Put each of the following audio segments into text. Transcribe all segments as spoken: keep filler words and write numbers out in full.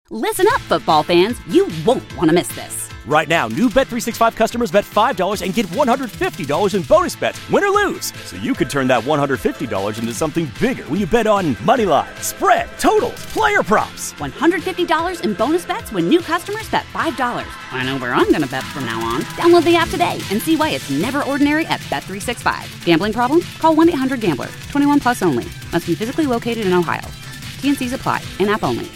Listen up, football fans. You won't want to miss this. Right now, new Bet three sixty-five customers bet five dollars and get one hundred fifty dollars in bonus bets, win or lose. So you could turn that one hundred fifty dollars into something bigger when you bet on money line, spread, totals, player props. one hundred fifty dollars in bonus bets when new customers bet five dollars. I know where I'm going to bet from now on. Download the app today and see why it's never ordinary at Bet three sixty-five. Gambling problem? Call one eight hundred gambler. twenty-one plus only. Must be physically located in Ohio. T N Cs apply. In-app only.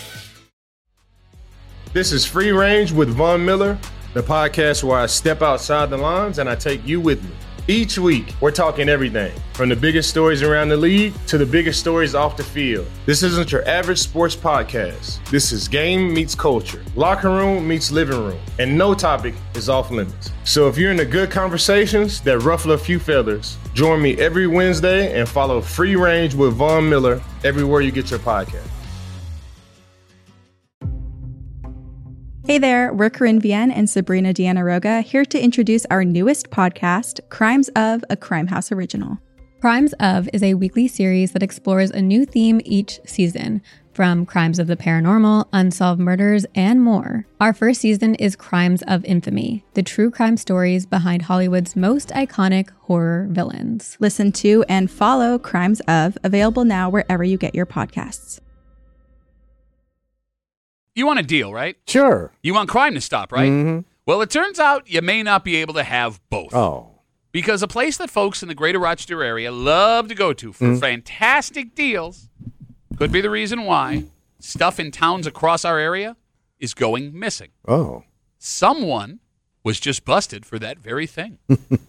This is Free Range with Von Miller, the podcast where I step outside the lines and I take you with me. Each week, we're talking everything, from the biggest stories around the league to the biggest stories off the field. This isn't your average sports podcast. This is game meets culture, locker room meets living room, and no topic is off limits. So if you're into good conversations that ruffle a few feathers, join me every Wednesday and follow Free Range with Von Miller everywhere you get your podcast. Hey there, we're Corinne Vienne and Sabrina Diana-Roga here to introduce our newest podcast, Crimes of, a Crime House original. Crimes of is a weekly series that explores a new theme each season, from crimes of the paranormal, unsolved murders, and more. Our first season is Crimes of Infamy, the true crime stories behind Hollywood's most iconic horror villains. Listen to and follow Crimes of, available now wherever you get your podcasts. You want a deal, right? Sure. You want crime to stop, right? Mm-hmm. Well, it turns out you may not be able to have both. Oh. Because a place that folks in the greater Rochester area love to go to for mm. fantastic deals could be the reason why stuff in towns across our area is going missing. Oh. Someone was just busted for that very thing.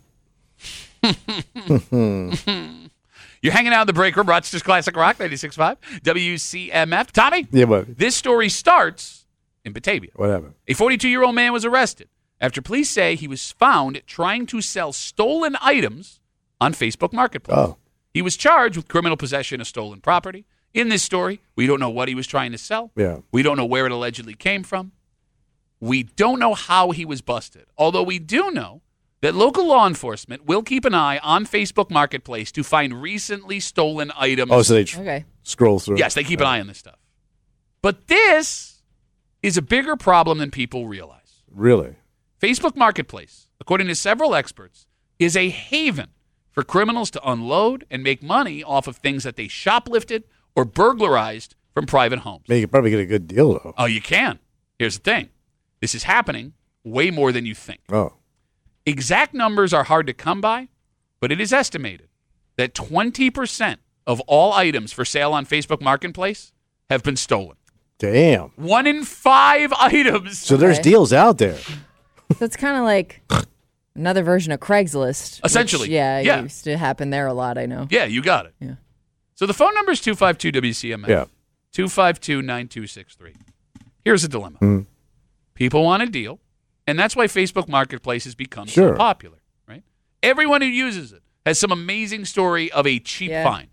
You're hanging out in the break room, Rochester's Classic Rock, ninety-six point five, W C M F. Tommy? Yeah, buddy. This story starts in Batavia. Whatever. A forty-two-year-old man was arrested after police say he was found trying to sell stolen items on Facebook Marketplace. Oh. He was charged with criminal possession of stolen property. In this story, we don't know what he was trying to sell. Yeah. We don't know where it allegedly came from. We don't know how he was busted, although we do know that local law enforcement will keep an eye on Facebook Marketplace to find recently stolen items. Oh, so they tr- okay. scroll through. Yes, they keep an eye on this stuff. But this is a bigger problem than people realize. Really? Facebook Marketplace, according to several experts, is a haven for criminals to unload and make money off of things that they shoplifted or burglarized from private homes. Man, you could probably get a good deal, though. Oh, you can. Here's the thing. This is happening way more than you think. Oh. Exact numbers are hard to come by, but it is estimated that twenty percent of all items for sale on Facebook Marketplace have been stolen. Damn. One in five items. So there's Okay. deals out there. So it's kind of like another version of Craigslist. Essentially. Which, yeah, Yeah. it used to happen there a lot, I know. Yeah, you got it. Yeah. So the phone number is two five two W C M F. Yeah. two five two, nine two six three. Here's the dilemma. Mm. People want a deal, and that's why Facebook Marketplace has become Sure. so popular, right? Everyone who uses it has some amazing story of a cheap Yeah. find.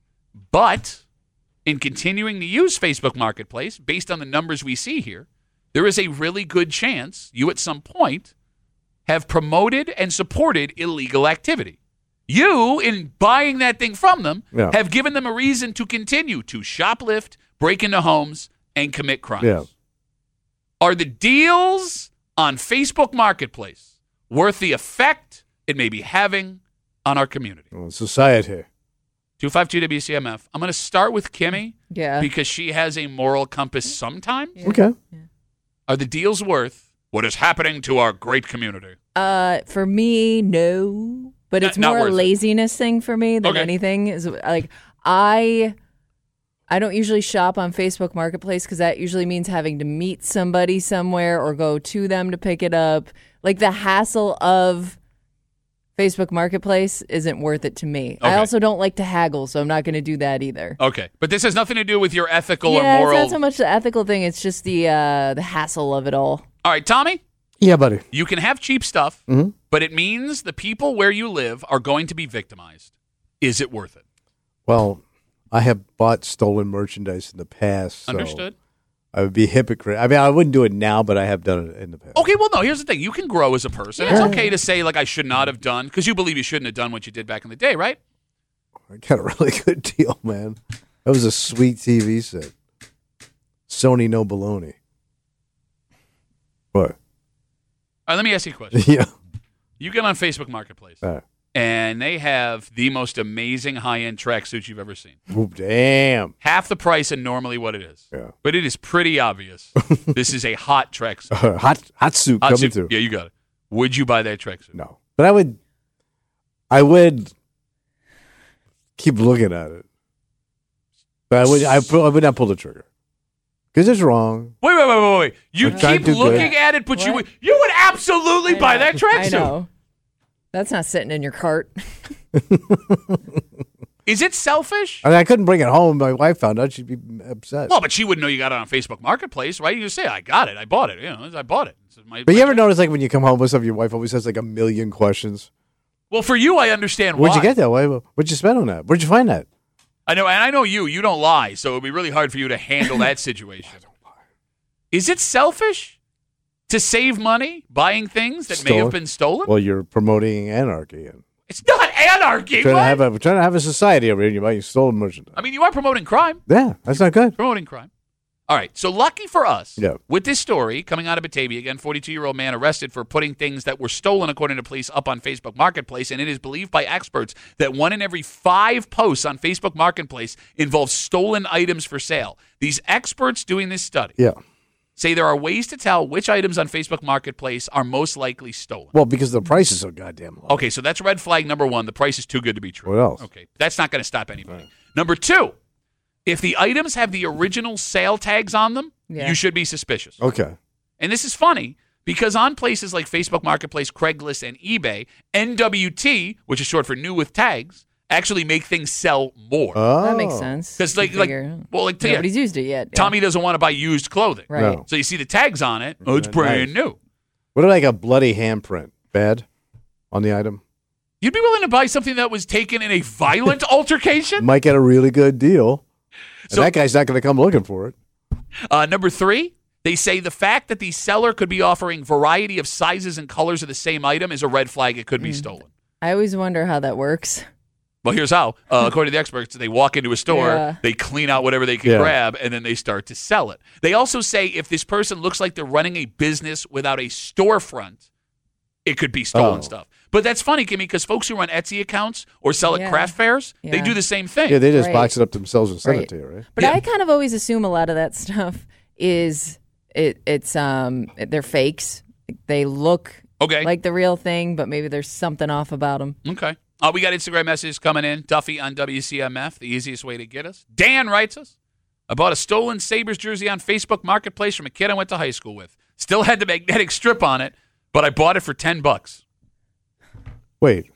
But in continuing to use Facebook Marketplace, based on the numbers we see here, there is a really good chance you at some point have promoted and supported illegal activity. You, in buying that thing from them, Yeah. have given them a reason to continue to shoplift, break into homes, and commit crimes. Yeah. Are the deals on Facebook Marketplace worth the effect it may be having on our community? Well, society. two five two W C M F. I'm going to start with Kimmy Yeah. because she has a moral compass sometimes. Yeah. Okay. Are the deals worth what is happening to our great community? Uh, for me, no. But Not- it's not more a worth it. laziness thing for me than Okay. anything. Is like I, I don't usually shop on Facebook Marketplace because that usually means having to meet somebody somewhere or go to them to pick it up. Like the hassle of Facebook Marketplace isn't worth it to me. I Okay. also don't like to haggle, so I'm not going to do that either. Okay, but this has nothing to do with your ethical yeah, or moral. it's not so much the ethical thing; it's just the uh, the hassle of it all. All right, Tommy, Yeah, buddy. you can have cheap stuff, Mhm. but it means the people where you live are going to be victimized. Is it worth it? Well, I have bought stolen merchandise in the past. So Understood. I would be hypocrite. I mean, I wouldn't do it now, but I have done it in the past. Okay, well, no, here's the thing. You can grow as a person. It's okay to say, like, I should not have done, because you believe you shouldn't have done what you did back in the day, right? I got a really good deal, man. That was a sweet T V set. Sony no baloney. What? All right, let me ask you a question. Yeah. You get on Facebook Marketplace, All right. and they have the most amazing high-end tracksuits you've ever seen. Oh, damn. Half the price of normally what it is. Yeah. But it is pretty obvious. This is a hot tracksuit. Uh, hot hot suit Hot coming suit. through. Yeah, you got it. Would you buy that tracksuit? No. But I would I would keep looking at it. But I would I, I would not pull the trigger. Because it's wrong. Wait, wait, wait, wait, wait. You I'm trying keep to do looking good. at it, but you What? would, you would absolutely I buy know. that tracksuit. I know. That's not sitting in your cart. Is it selfish? I mean, I couldn't bring it home. My wife found out. She'd be upset. Well, but she wouldn't know you got it on Facebook Marketplace, right? You just say, I got it. I bought it. You know, I bought it. It's my- But you my ever track- notice, like, when you come home with stuff, your wife always has, like, a million questions? Well, for you, I understand Where'd why. you get that? Why, what'd you spend on that? Where'd you find that? I know, and I know you. You don't lie, so it would be really hard for you to handle that situation. Is it selfish to save money buying things that may Stolen? have been stolen? Well, you're promoting anarchy. And It's not anarchy. trying What? to have a, we're trying to have a society over here, and you're buying stolen merchandise. I mean, you are promoting crime. Yeah, that's not good. Promoting crime. All right, so lucky for us, Yeah. with this story coming out of Batavia, again, forty-two-year-old man arrested for putting things that were stolen, according to police, up on Facebook Marketplace, and it is believed by experts that one in every five posts on Facebook Marketplace involves stolen items for sale. These experts doing this study Yeah. say there are ways to tell which items on Facebook Marketplace are most likely stolen. Well, because the price is so goddamn low. Okay, so that's red flag number one. The price is too good to be true. What else? Okay, that's not going to stop anybody. Number two, if the items have the original sale tags on them, Yeah. you should be suspicious. Okay. And this is funny because on places like Facebook Marketplace, Craigslist, and eBay, N W T, which is short for new with tags, actually make things sell more. Oh. That makes sense. Because like, You like, figure, well, like, yeah, nobody's used it yet. yeah. Tommy doesn't want to buy used clothing. Right. No. So you see the tags on it. Oh, it's Nice. brand new. What about, like, a bloody handprint? Bad on the item? You'd be willing to buy something that was taken in a violent altercation? Might get a really good deal. And So- that guy's not going to come looking for it. Uh, number three, they say the fact that the seller could be offering variety of sizes and colors of the same item is a red flag. It could be stolen. I always wonder how that works. Well, here's how. Uh, according to the experts, they walk into a store, Yeah. they clean out whatever they can Yeah. grab, and then they start to sell it. They also say if this person looks like they're running a business without a storefront, it could be stolen Oh. stuff. But that's funny, Kimmy, because folks who run Etsy accounts or sell at Yeah. craft fairs, they Yeah. do the same thing. Yeah, they just Right. box it up themselves and send Right. it to you, right? But Yeah. I kind of always assume a lot of that stuff is it. It's um, they're fakes. They look Okay. like the real thing, but maybe there's something off about them. Okay. Uh, we got Instagram messages coming in. Duffy on W C M F, the easiest way to get us. Dan writes us, I bought a stolen Sabres jersey on Facebook Marketplace from a kid I went to high school with. Still had the magnetic strip on it, but I bought it for ten bucks. Wait.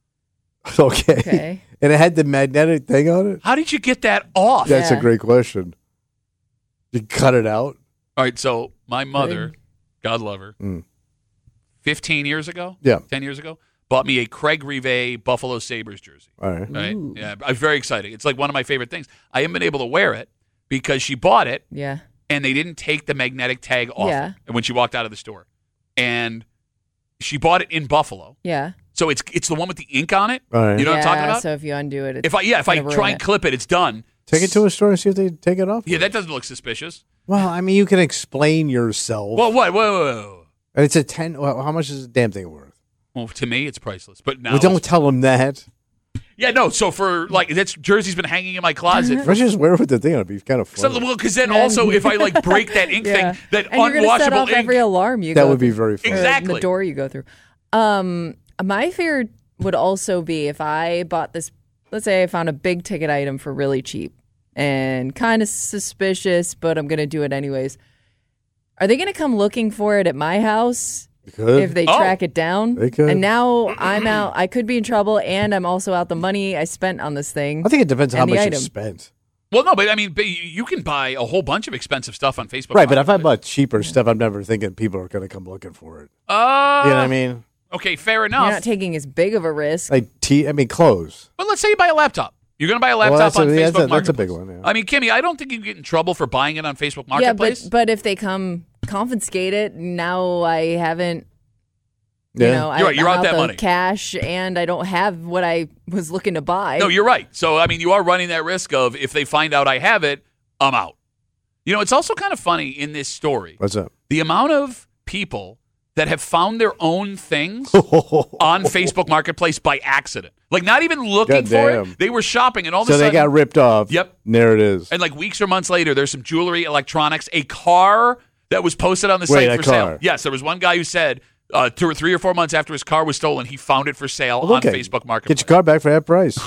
Okay. Okay. And it had the magnetic thing on it? How did you get that off? That's a Yeah. great question. You cut it out? All right, so my mother, God love her, Mm. fifteen years ago, Yeah. ten years ago, bought me a Craig Rivet Buffalo Sabres jersey. All right. Right? Ooh. Yeah, I'm very excited. It's like one of my favorite things. I haven't been able to wear it because she bought it Yeah. and they didn't take the magnetic tag off Yeah. it when she walked out of the store. And she bought it in Buffalo. Yeah. So it's it's the one with the ink on it. All right. You know what I'm talking Yeah, about? So if you undo it, it's if I yeah, if I gonna ruin try and it. clip it, it's done. Take it to a store and see if they take it off. Yeah, that doesn't look suspicious. Well, I mean, you can explain yourself. Well, what? Whoa, whoa, whoa. And it's a ten. Well, how much is the damn thing worth? Well, to me, it's priceless. But now, Well, don't it's- tell them that. yeah, no. So for like, that's jersey's been hanging in my closet. Why For, don't you just wear it with the thing on it? It'd be kind of so, fun. well, because then also, if I like break that ink Yeah. thing, that and you're gonna set unwashable off ink. every alarm you That go would be through, very fun. or Exactly. the door you go through. Um, my fear would also be if I bought this. Let's say I found a big ticket item for really cheap and kind of suspicious, but I'm gonna do it anyways. Are they gonna come looking for it at my house? You could. If they Oh. track it down, They could. and now I'm out. I could be in trouble, and I'm also out the money I spent on this thing. I think it depends on how and the much you item. spent. Well, no, but I mean, but you- you can buy a whole bunch of expensive stuff on Facebook. Right, but if I Marketplace. bought cheaper stuff, I'm never thinking people are going to come looking for it. uh, You know what I mean? Okay, fair You're enough. not taking as big of a risk. Like, tea, I mean, clothes. But let's say you buy a laptop. You're going to buy a laptop that's a- on yeah, Facebook that's a- that's a Marketplace. big one, yeah. I mean, Kimmy, I don't think you get in trouble for buying it on Facebook yeah, Marketplace. but but if they come confiscate it, now I haven't. You Yeah. know, I, You're right, you're I'm out that the money. cash, and I don't have what I was looking to buy. No, you're right. So, I mean, you are running that risk of if they find out I have it, I'm out. You know, it's also kind of funny in this story. What's up? The amount of people that have found their own things on Facebook Marketplace by accident. Like, not even looking God for damn. it. They were shopping, and all of So a they sudden... got ripped off. Yep. And there it is. And like weeks or months later, there's some jewelry, electronics, a car that was posted on the Wait, site a for car. sale. Yes, there was one guy who said uh, two or three or four months after his car was stolen, he found it for sale Well, on okay. Facebook Marketplace. Get your car back for that price.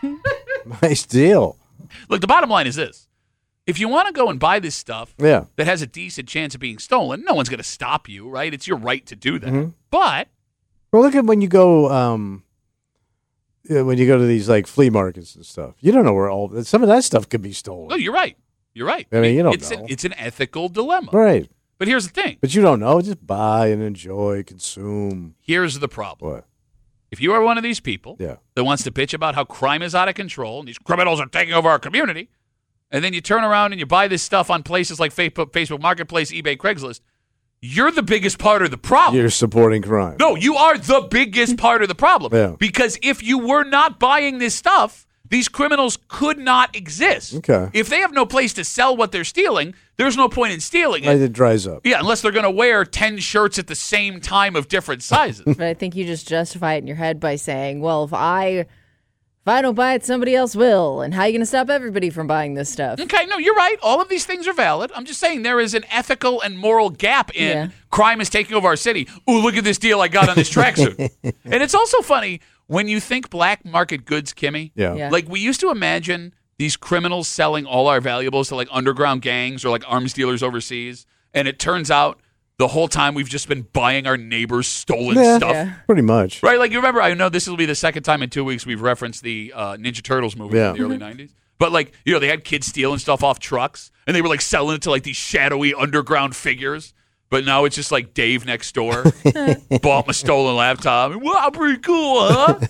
Nice deal. Look, the bottom line is this. If you want to go and buy this stuff Yeah. that has a decent chance of being stolen, no one's going to stop you, right? It's your right to do that. Mhm. But Well, look at when you go, um, yeah, when you go to these like flea markets and stuff. You don't know where all some of that stuff could be stolen. no, you're right. You're right. I mean, you don't it's know. An, it's an ethical dilemma. Right. But here's the thing. But you don't know. Just buy and enjoy, consume. Here's the problem. What? If you are one of these people Yeah. that wants to bitch about how crime is out of control and these criminals are taking over our community, and then you turn around and you buy this stuff on places like Facebook, Facebook Marketplace, eBay, Craigslist, you're the biggest part of the problem. You're supporting crime. No, you are the biggest part of the problem. Yeah. Because if you were not buying this stuff, these criminals could not exist. Okay. If they have no place to sell what they're stealing, there's no point in stealing Like it. it dries up. Yeah, unless they're going to wear ten shirts at the same time of different sizes. But I think you just justify it in your head by saying, well, if I if I don't buy it, somebody else will. And how are you going to stop everybody from buying this stuff? Okay, no, you're right. All of these things are valid. I'm just saying there is an ethical and moral gap in Yeah. crime is taking over our city. Ooh, look at this deal I got on this tracksuit. And it's also funny when you think black market goods, Kimmy. Yeah. Yeah. Like we used to imagine these criminals selling all our valuables to like underground gangs or like arms dealers overseas. And it turns out the whole time we've just been buying our neighbors' stolen Yeah. stuff. Yeah. Pretty much. Right, like you remember, I know this will be the second time in two weeks we've referenced the uh, Ninja Turtles movie Yeah. from the early nineties. But like, you know, they had kids stealing stuff off trucks, and they were like selling it to like these shadowy underground figures. But now it's just like Dave next door bought my stolen laptop. Wow, pretty cool, huh?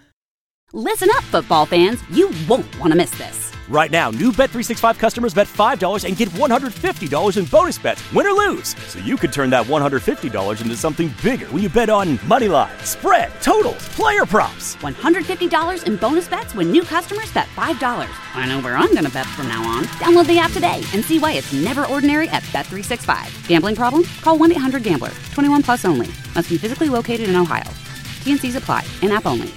Listen up, football fans. You won't want to miss this. Right now, new Bet three sixty-five customers bet five dollars and get one hundred fifty dollars in bonus bets, win or lose. So you could turn that one hundred fifty dollars into something bigger when you bet on money line, spread, totals, player props. one hundred fifty dollars in bonus bets when new customers bet five dollars. I know where I'm going to bet from now on. Download the app today and see why it's never ordinary at Bet three sixty-five. Gambling problem? Call one eight hundred gambler. twenty-one plus only. Must be physically located in Ohio. T N Cs apply. In-app only.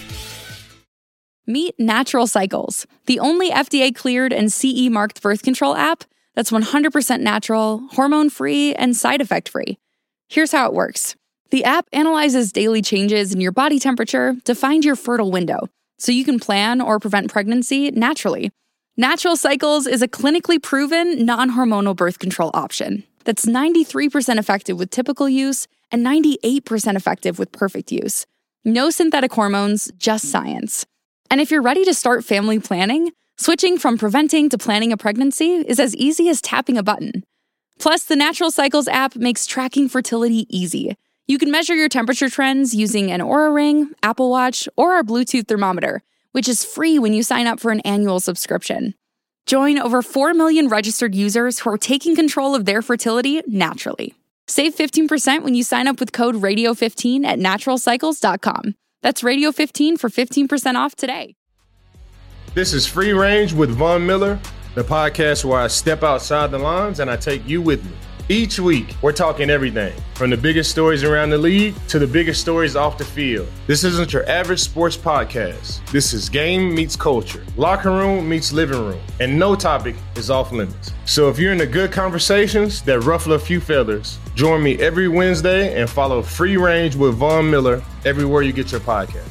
Meet Natural Cycles, the only F D A-cleared and C E-marked birth control app that's one hundred percent natural, hormone-free, and side effect-free. Here's how it works. The app analyzes daily changes in your body temperature to find your fertile window, so you can plan or prevent pregnancy naturally. Natural Cycles is a clinically proven, non-hormonal birth control option that's ninety-three percent effective with typical use and ninety-eight percent effective with perfect use. No synthetic hormones, just science. And if you're ready to start family planning, switching from preventing to planning a pregnancy is as easy as tapping a button. Plus, the Natural Cycles app makes tracking fertility easy. You can measure your temperature trends using an Oura Ring, Apple Watch, or our Bluetooth thermometer, which is free when you sign up for an annual subscription. Join over four million registered users who are taking control of their fertility naturally. Save fifteen percent when you sign up with code radio fifteen at natural cycles dot com. That's radio fifteen for fifteen percent off today. This is Free Range with Von Miller, the podcast where I step outside the lines and I take you with me. Each week, we're talking everything from the biggest stories around the league to the biggest stories off the field. This isn't your average sports podcast. This is game meets culture, locker room meets living room, and no topic is off limits. So if you're into good conversations that ruffle a few feathers, join me every Wednesday and follow Free Range with Von Miller everywhere you get your podcast.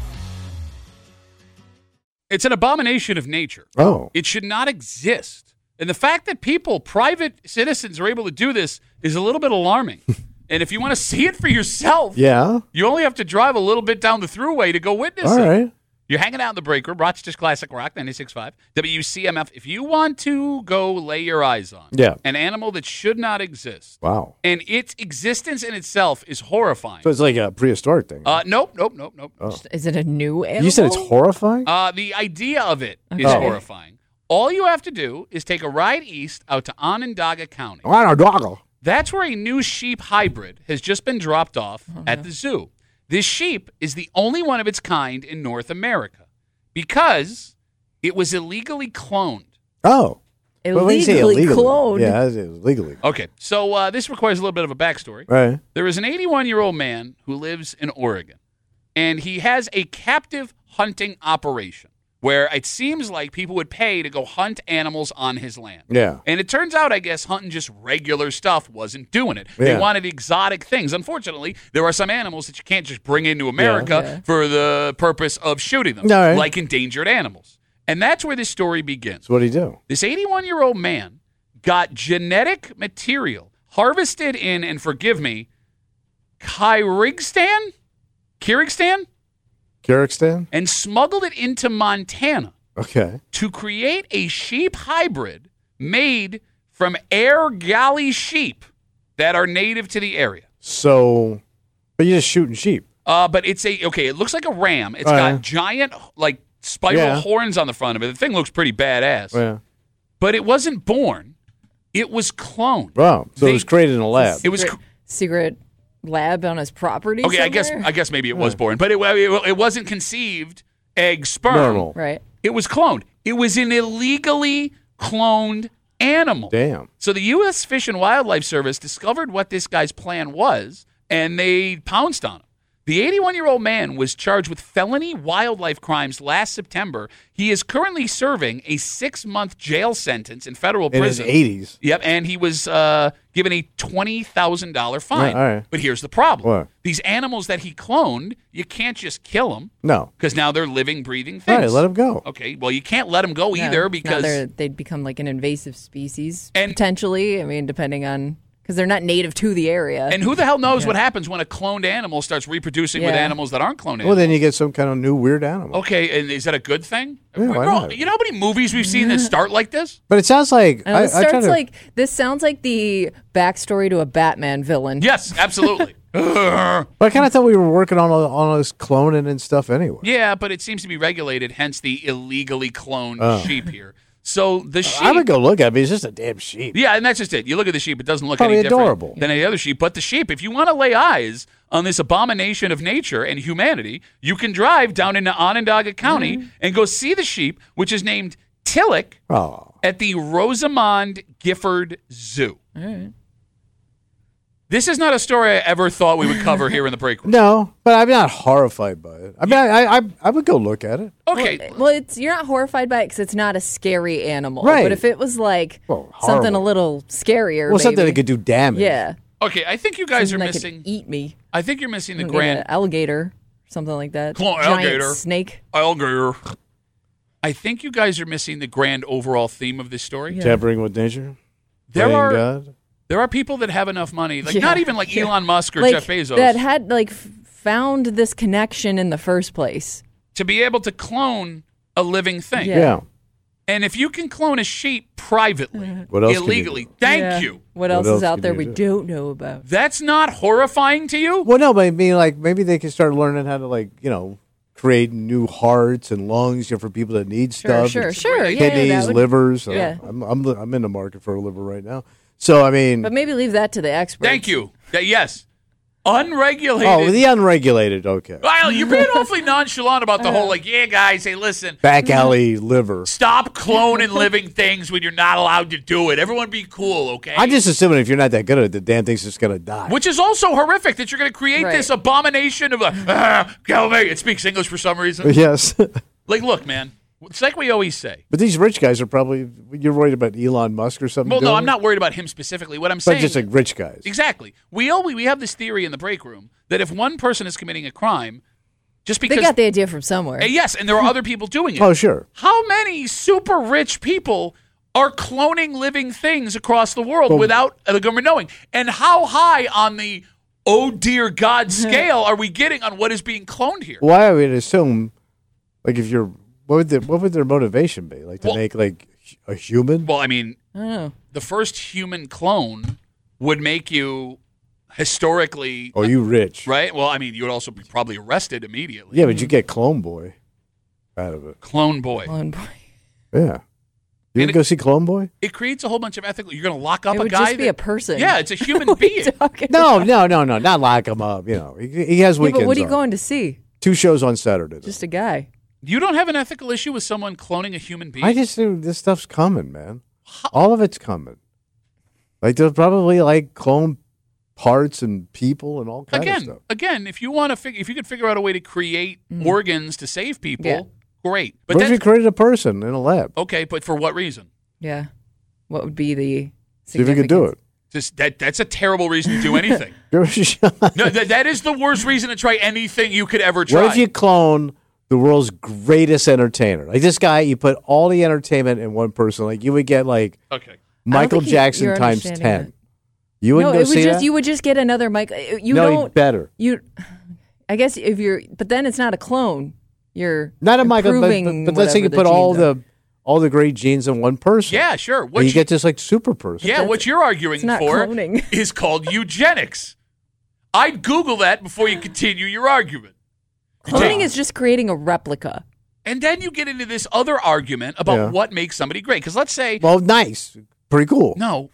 It's an abomination of nature. Oh. It should not exist. And the fact that people, private citizens, are able to do this is a little bit alarming. And if you want to see it for yourself, Yeah. you only have to drive a little bit down the thruway to go witness All it. right. You're hanging out in the break room, Rochester's Classic Rock, ninety-six point five, W C M F. If you want to go lay your eyes on Yeah. an animal that should not exist, Wow. and its existence in itself is horrifying. So it's like a prehistoric thing. Uh, nope, nope, nope, nope. Oh. Is it a new animal? You said it's horrifying? Uh, the idea of it is Okay. horrifying. All you have to do is take a ride east out to Onondaga County. I don't know. That's where a new sheep hybrid has just been dropped off Oh, at the zoo. This sheep is the only one of its kind in North America because it was illegally cloned. Oh. But when you say illegally illegally, cloned. Yeah, it's legally. Okay, so uh, this requires a little bit of a backstory. Right. There is an eighty-one-year-old man who lives in Oregon, and he has a captive hunting operation where it seems like people would pay to go hunt animals on his land. Yeah. And it turns out, I guess, hunting just regular stuff wasn't doing it. Yeah. They wanted exotic things. Unfortunately, there are some animals that you can't just bring into America Yeah. for the purpose of shooting them, All right. like endangered animals. And that's where this story begins. So what do you do? This eighty-one-year-old man got genetic material harvested in, and forgive me, Kyrgyzstan? Kyrgyzstan? Kyrgyzstan? And smuggled it into Montana Okay. to create a sheep hybrid made from air galley sheep that are native to the area. So, but you're just shooting sheep. Uh, but it's a, okay, it looks like a ram. It's Oh, got yeah. giant, like, spiral Yeah. horns on the front of it. The thing looks pretty badass. Yeah. But it wasn't born. It was cloned. Wow. So They- it was created in a lab. It was Secret, secret lab on his property. okay. I guess somewhere? I guess maybe it was born, but it, it it wasn't conceived egg sperm. Normal. Right. It was cloned. It was an illegally cloned animal. Damn. So the U S Fish and Wildlife Service discovered what this guy's plan was, and they pounced on him. The eighty-one-year-old man was charged with felony wildlife crimes last September. He is currently serving a six-month jail sentence in federal In his prison. eighties. Yep, and he was uh, given a twenty thousand dollars fine. Right, all right. But here's the problem. What? These animals that he cloned, you can't just kill them No. because now they're living, breathing All things. right, let him go. Okay, well, you can't let them go No, either now because they're- they'd become like an invasive species And- potentially. I mean, depending on because they're not native to the area. and who the hell knows what happens when a cloned animal starts reproducing with Yeah. animals that aren't cloned animals? Well, then you get some kind of new weird animal. Okay, and is that a good thing? Yeah, why Bro, not? You know how many movies we've seen that start like this? But it sounds like I know, I, this I try starts to, like this sounds like the backstory to a Batman villain. Yes, absolutely. But I kind of thought we were working on all, on all this cloning and stuff anyway. Yeah, but it seems to be regulated, hence the illegally cloned Oh. sheep here. So the sheep. I would go look at it. But it's just a damn sheep. Yeah, and that's just it. You look at the sheep; it doesn't look Probably any different adorable. than any other sheep. But the sheep, if you want to lay eyes on this abomination of nature and humanity, you can drive down into Onondaga County Mm-hmm. and go see the sheep, which is named Tillich, Oh. at the Rosamond Gifford Zoo. This is not a story I ever thought we would cover here in the break room. No, but I'm not horrified by it. I mean, I I, I would go look at it. Okay, Well, it's you're not horrified by it because it's not a scary animal. Right. But if it was like Well, something a horrible. little scarier, Well, something maybe. that could do damage. Yeah. okay. I think you guys Something are that could missing. eat me. I think you're missing the Like grand an alligator, something like that. Clone Giant alligator. snake. alligator. I think you guys are missing the grand overall theme of this story. Tampering with nature. There Playing are God. there are people that have enough money, like Yeah. not even like Elon Musk or Like, Jeff Bezos, that had like f- found this connection in the first place. to be able to clone a living thing. Yeah. Yeah. And if you can clone a sheep privately, What else can you illegally, do? thank Yeah. you. What else else is out can there you we do? don't know about? That's not horrifying to you? Well, no, but I mean, like maybe they can start learning how to, like, you know, create new hearts and lungs, you know, for people that need Sure, stuff. sure, and sure. Yeah, Kidneys, that would- livers. So Yeah. I'm, I'm I'm in the market for a liver right now. So I mean, But maybe leave that to the experts. Thank you. Yeah, yes. Unregulated. oh, the unregulated. Okay, Well, you're being awfully nonchalant about the whole, like, yeah, guys, hey, listen, back alley liver. stop cloning living things when you're not allowed to do it. Everyone be cool, okay? I'm just assuming if you're not that good at it, the damn thing's just gonna die. Which is also horrific that you're going to create Right. this abomination of a, ah, kill me. It speaks English for some reason. Yes, Like, look, man, it's like we always say. but these rich guys are probably. You're worried about Elon Musk or something. Well, no, doing I'm it? not worried about him specifically. What I'm But saying just like rich guys. exactly. We always we have this theory in the break room that if one person is committing a crime, just because They got the idea from somewhere. Uh, yes, and there are other people doing it. Oh, sure. How many super rich people are cloning living things across the world without the government knowing? And how high on the oh dear God scale are we getting on what is being cloned here? Well, I would assume, like, if you're, what would the, what would their motivation be? Like to Well- make like a human? Well, I mean, I don't know. the first human clone would make you historically Or you rich? right. Well, I mean, you would also be probably arrested immediately. Yeah, but you get Clone Boy out of it. Clone boy. Clone boy. Yeah. You And would go see Clone Boy? It creates a whole bunch of ethical. You're going to lock up It a would guy. just be that- a person. Yeah, it's a human What are you being. talking No, about? no, no, no, not lock him up. You know, he, he has Yeah, weekends. but what are you on. going to see? Two shows on Saturday. though. Just a guy. You don't have an ethical issue with someone cloning a human being? I just think this stuff's coming, man. All of it's coming. Like there's probably like clone parts and people and all kinds again, of stuff. Again, if you want to, fig- if you could figure out a way to create mm. organs to save people, yeah. great. But what if you created a person in a lab? Okay, but for what reason? Yeah, what would be the see if you could do it? Just that that's a terrible reason to do anything. no, that, that is the worst reason to try anything you could ever try. What if you clone the world's greatest entertainer? Like this guy, you put all the entertainment in one person. Like you would get like okay. Michael Jackson you, times ten. That. You wouldn't no, go it would see just that? you would just get another Michael. You no, don't better. You, I guess if you're, but then it's not a clone. You're not a Michael, but, but, but let's say you put all the. Are. all the great genes in one person. Yeah, sure. What you, you get this like super person. Yeah, what you're arguing for cloning. is called eugenics. I'd Google that before you continue your argument. Cloning yeah. is just creating a replica. And then you get into this other argument about yeah. what makes somebody great. Because let's say... Well, nice. Pretty cool. No.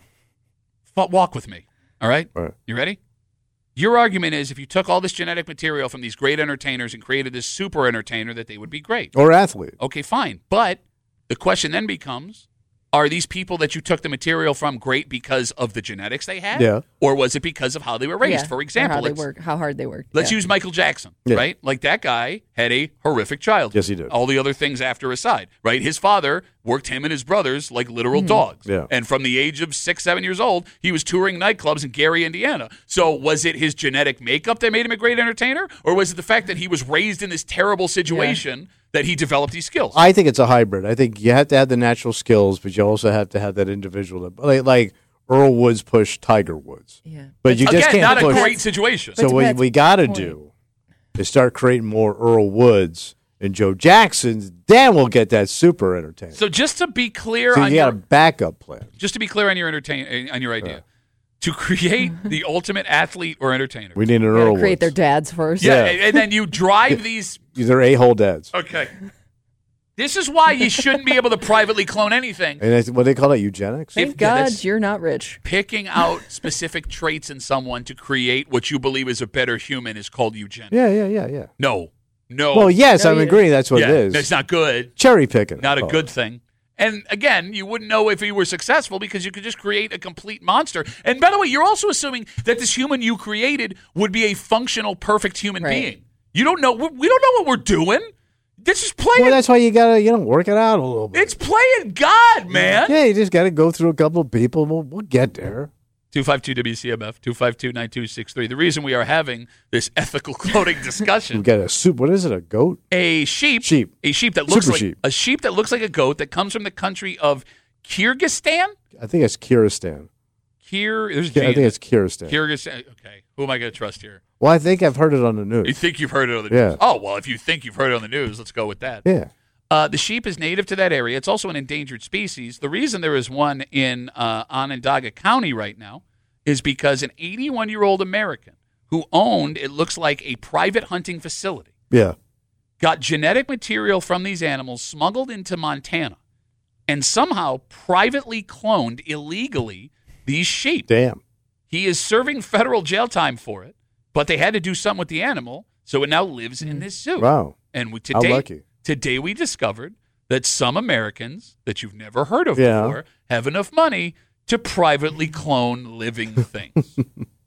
Walk with me. All right? All right. You ready? Your argument is if you took all this genetic material from these great entertainers and created this super entertainer, that they would be great. Or athlete. Okay, fine. But... the question then becomes, are these people that you took the material from great because of the genetics they had? Yeah. Or was it because of how they were raised? Yeah, For example, how, they work, how hard they worked. Let's yeah. use Michael Jackson, yeah. right? Like that guy had a horrific childhood. Yes, he did. All the other things after aside, right? His father worked him and his brothers like literal mm. dogs. Yeah. And from the age of six, seven years old, he was touring nightclubs in Gary, Indiana. So was it his genetic makeup that made him a great entertainer? Or was it the fact that he was raised in this terrible situation yeah. that he developed these skills? I think it's a hybrid. I think you have to have the natural skills, but you also have to have that individual. That, like, like Earl Woods pushed Tiger Woods. Yeah. But you Again, just can't not push. a great situation. So what we got to do is start creating more Earl Woods and Joe Jacksons. Then we'll get that super entertainer. So just to be clear, so on you your, got a backup plan. Just to be clear on your entertain on your idea. Yeah. To create the ultimate athlete or entertainer, we need an Earl Woods. Create their dads first. Yeah, yeah. And, and then you drive these. They're a-hole dads. Okay. This is why you shouldn't be able to privately clone anything. And that's what they call it, eugenics? Thank if, God yeah, you're not rich. Picking out specific traits in someone to create what you believe is a better human is called eugenics. Yeah, yeah, yeah, yeah. No. No. Well, yes, no, I'm you, agreeing that's what yeah, it is. It's not good. Cherry picking. Not a oh. good thing. And again, you wouldn't know if you were successful because you could just create a complete monster. And by the way, you're also assuming that this human you created would be a functional, perfect human right. being. You don't know. We don't know what we're doing. This is playing. Well, that's why you gotta, you know, work it out a little bit. It's playing God, man. Yeah, you just gotta go through a couple of people. We'll, we'll get there. two five two W C M F, two five two, nine two six three. The reason we are having this ethical cloning discussion. We got a soup. What is it? A goat? A sheep. Sheep. A sheep that looks Super like sheep. a sheep that looks like a goat that comes from the country of Kyrgyzstan. I think it's Kyrgyzstan. Kyr. There's I think it's Kyrgyzstan. Kyrgyzstan. Okay. Who am I going to trust here? Well, I think I've heard it on the news. You think you've heard it on the yeah. news? Oh, well, if you think you've heard it on the news, let's go with that. Yeah. Uh, the sheep is native to that area. It's also an endangered species. The reason there is one in uh, Onondaga County right now is because an eighty-one-year-old American who owned, it looks like, a private hunting facility. Yeah. Got genetic material from these animals smuggled into Montana and somehow privately cloned illegally these sheep. Damn. He is serving federal jail time for it, but they had to do something with the animal, so it now lives in this zoo. Wow. And we, How today, lucky. today we discovered that some Americans that you've never heard of yeah. before have enough money to privately clone living things.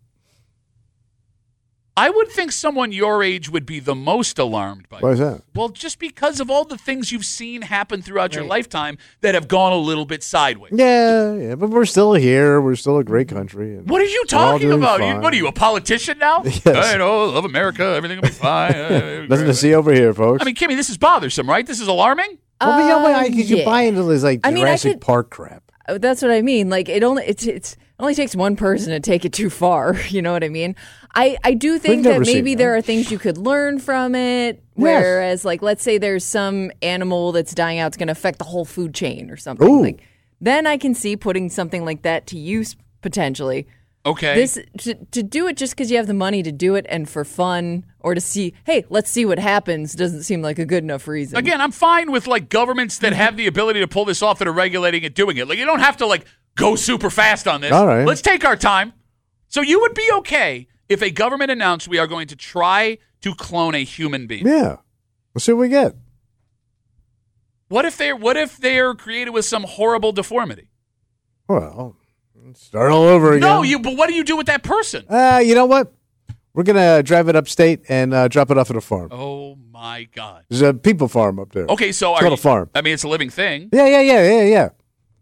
I would think someone your age would be the most alarmed by Why is this. that? Well, just because of all the things you've seen happen throughout your Right. lifetime that have gone a little bit sideways. Yeah, yeah, but we're still here. We're still a great country. And What are you we're all talking doing about? You, fine. what are you, a politician now? Yes. I know, love America, everything will be fine. Nothing to see over here, folks. I mean, Kimmy, this is bothersome, right? This is alarming? well, but, yeah, but I, Uh, you yeah. buy into this like I mean, I Jurassic could- Park crap. Uh, That's what I mean. Like it only it's it's it only takes one person to take it too far. You know what I mean? I I do think never that seen maybe that. there are things you could learn from it. Whereas, like, let's say there's some animal that's dying out, it's going to affect the whole food chain or something. Ooh. Like, then I can see putting something like that to use potentially. Okay. This to, to do it just because you have the money to do it and for fun or to see, hey, let's see what happens doesn't seem like a good enough reason. Again, I'm fine with like governments that have the ability to pull this off that are regulating it, doing it. Like you don't have to like go super fast on this. All right. Let's take our time. So you would be okay if a government announced we are going to try to clone a human being. Yeah. Let's see what we get. What if they're what if they're created with some horrible deformity? Well, start all over again. No, you. But what do you do with that person? Uh, you know what? We're gonna drive it upstate and uh, drop it off at a farm. Oh my God! There's a people farm up there. Okay, so it's are called you, a farm. I mean, it's a living thing. Yeah, yeah, yeah, yeah, yeah.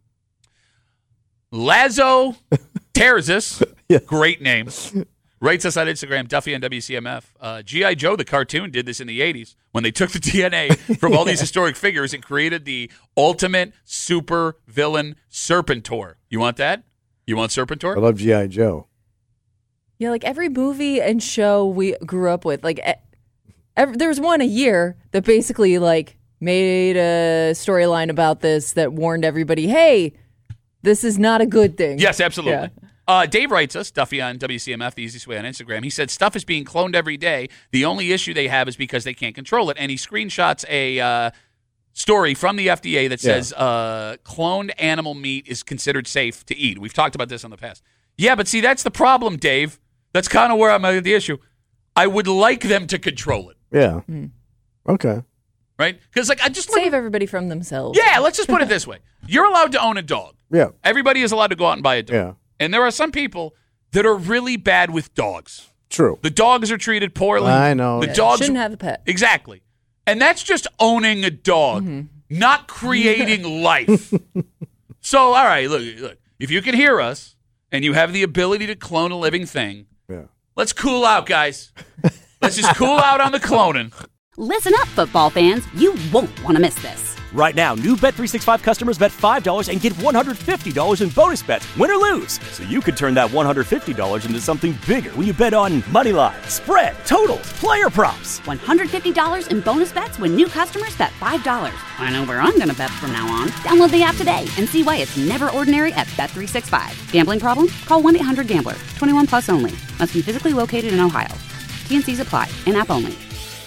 Lazo Terzis, Yeah. Great name. Writes us on Instagram, Duffy on W C M F. Uh, G I. Joe, the cartoon, did this in the eighties when they took the D N A from all these historic figures and created the ultimate super villain Serpentor. You want that? You want I Serpentor? love G I. Joe. Yeah, like every movie and show we grew up with, like every, there was one a year that basically like made a storyline about this that warned everybody, hey, this is not a good thing. Yes, absolutely. Yeah. Uh, Dave writes us, Duffy on W C M F, the easiest way on Instagram. He said, stuff is being cloned every day. The only issue they have is because they can't control it. And he screenshots a uh, story from the F D A that says yeah. uh, cloned animal meat is considered safe to eat. We've talked about this in the past. Yeah, but see, that's the problem, Dave. That's kind of where I'm at the issue. I would like them to control it. Yeah. Mm. Okay. Right? Because like I just save everybody from themselves. Yeah, let's just put it this way. You're allowed to own a dog. Yeah. Everybody is allowed to go out and buy a dog. Yeah. And there are some people that are really bad with dogs. True. The dogs are treated poorly. I know. The Yeah, dogs shouldn't have a pet. Exactly. And that's just owning a dog, Mm-hmm. not creating life. So, all right, look, look. If you can hear us and you have the ability to clone a living thing, Yeah. let's cool out, guys. Let's just cool out on the cloning. Listen up, football fans. You won't want to miss this. Right now, new Bet three sixty-five customers bet five dollars and get one hundred fifty dollars in bonus bets, win or lose. So you could turn that one hundred fifty dollars into something bigger when you bet on money line, spread, totals, player props. one hundred fifty dollars in bonus bets when new customers bet five dollars. I know where I'm going to bet from now on. Download the app today and see why it's never ordinary at Bet three sixty-five. Gambling problem? Call one eight hundred gambler. twenty-one plus only. Must be physically located in Ohio. T N Cs apply. In-app only.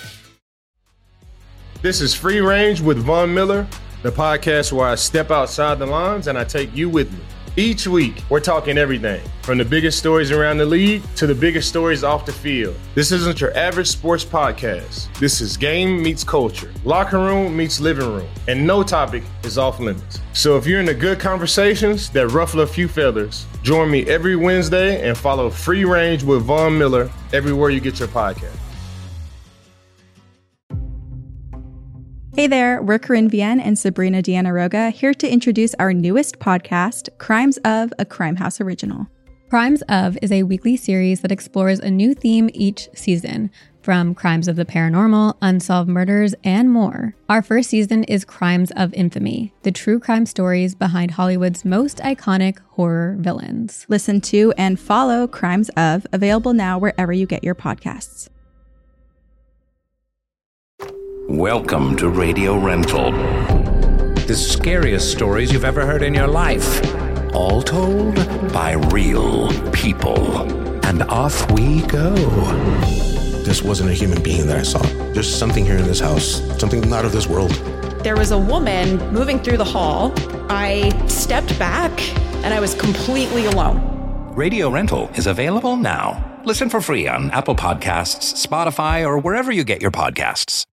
This is Free Range with Von Miller, the podcast where I step outside the lines and I take you with me. Each week, we're talking everything from the biggest stories around the league to the biggest stories off the field. This isn't your average sports podcast. This is game meets culture, locker room meets living room, and no topic is off limits. So if you're into good conversations that ruffle a few feathers, join me every Wednesday and follow Free Range with Von Miller everywhere you get your podcast. Hey there, we're Corinne Vienne and Sabrina Deanna Roga here to introduce our newest podcast, Crimes of, a Crime House original. Crimes of is a weekly series that explores a new theme each season, from crimes of the paranormal, unsolved murders, and more. Our first season is Crimes of Infamy, the true crime stories behind Hollywood's most iconic horror villains. Listen to and follow Crimes of, available now wherever you get your podcasts. Welcome to Radio Rental. The scariest stories you've ever heard in your life. All told by real people. And off we go. This wasn't a human being that I saw. There's something here in this house, something not of this world. There was a woman moving through the hall. I stepped back and I was completely alone. Radio Rental is available now. Listen for free on Apple Podcasts, Spotify, or wherever you get your podcasts.